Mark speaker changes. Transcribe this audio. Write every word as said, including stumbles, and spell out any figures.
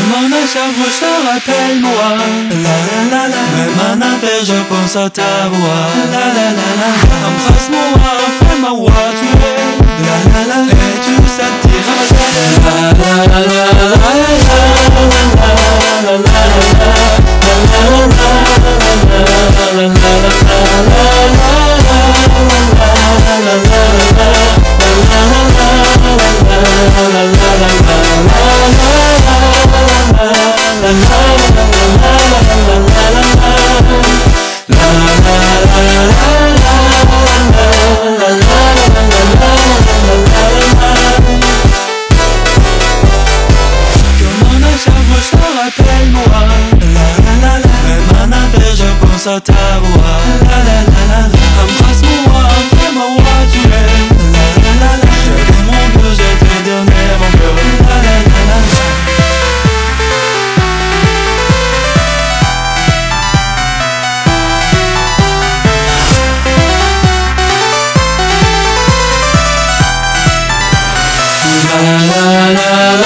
Speaker 1: Comme un chaque je te rappelle moi. La la la la. Même un affaire je pense à ta voix. La la la la. Embrasse-moi, fais-moi tu es. La la la la. Et tu sais t'y la la la la à ta voix, la la la la la. Embrasse-moi, fais-moi tu es. La la la la. Je te donne mon cœur, je te donne mon cœur. La la la la la. La la la la.